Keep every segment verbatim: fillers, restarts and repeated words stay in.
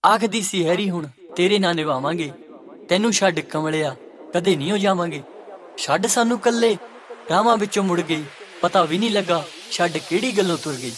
आखदी सी हैरी हुण तेरे नाल निभावांगे, तैनू छड्ड कमलिया कदे नहीं हो जावांगे। छड्ड सानू कल्ले रावां विचों मुड़ गई, पता भी नहीं लगा छड्ड किहड़ी गल्लों तुर गई।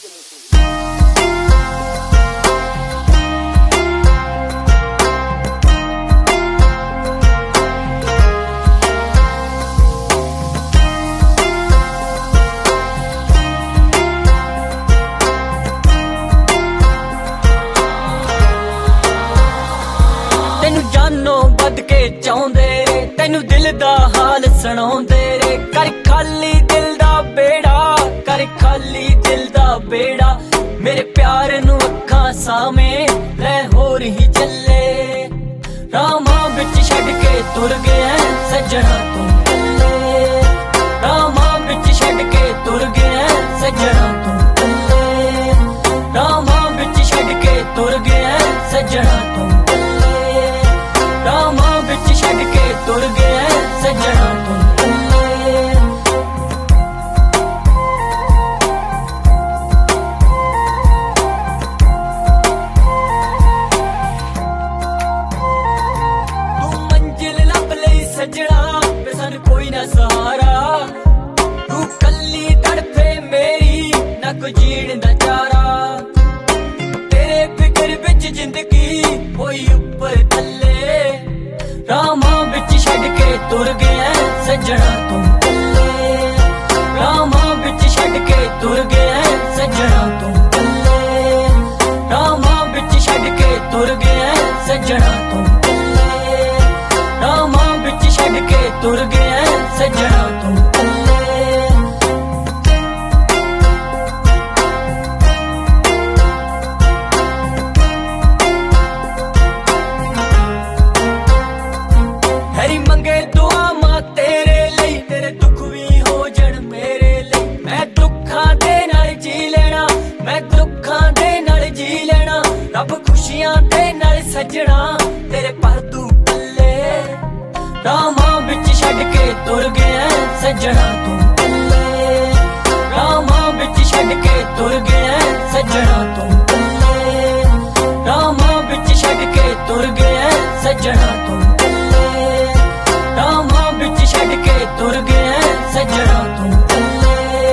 तेनू जानो बद के चाहुंदे रे, तेनू दिल दा हाल सुणाउंदे रे। कर खाली दिल दा बेड़ा, कर खाली दिल दा बेड़ा। मेरे प्यार नू अखां सामे लै होर ही चले। रामां विच छड्ड के तुर गया सजना तू कल्ले। रामां विच छड्ड के तुर गया सजना तू कल्ले। रामां विच छड्ड के तुर गया सजना तू रामां विच छड्ड के तुर गया सजना तू कल्ले। तू मंजिल लब लई सजना वे सन कोई ना सहारा। तू कल्ली तड़फे मेरी ना कोई जीण दा चारा। तेरे फिक्र विच जिंदगी होई उपर थल्ले। रामां विच छड्ड के तुर गया सजना तू कल्ले। रामां विच छड्ड के तुर गया सजना तू कल्ले। रामां विच छड्ड के तुर गया सजना तू कल्ले। रामां विच छड्ड के तुर गया सजना तू कल्ले। हैरी मंगे दुआ मां तेरे लई, तेरे दुख भी हो जण मेरे लई। मैं दुखां दे नाल जी लेना, मैं दुखां दे नाल जी लेना। रब खुशियां दे नाल सजना तेरे पर तू कल्ले। रामां विच छड्ड के तुर गया सजना तू कल्ले। रामां विच छड्ड के तुर गया सजना तू कल्ले। रामां विच छड्ड के तुर गया सजना तू कल्ले। रामां विच छड्ड के तुर गया सजना तू कल्ले।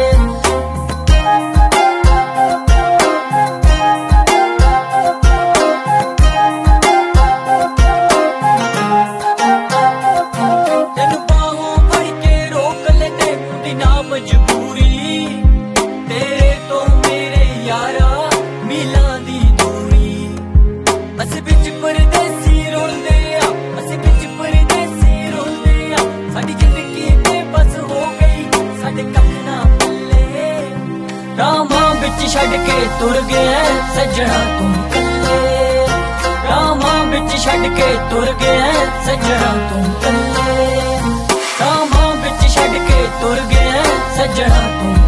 तेनू बाहों फड़ के रोक लेते दी ना मजबूरी। तेरे तो मेरे यारा मीलां दी दूरी। अस बिच परदेसी रोंदे आ, अस बिच परदेसी रोंदे आ। साडी जिंदगी बेबस हो गई, साडे कख ना पल्ले। रामां विच छड्ड के तुर गया सजना तू कल्ले। रामां विच छड्ड के तुर गया सजना तू कल्ले। रामां विच छड्ड के तुर गया सजना तू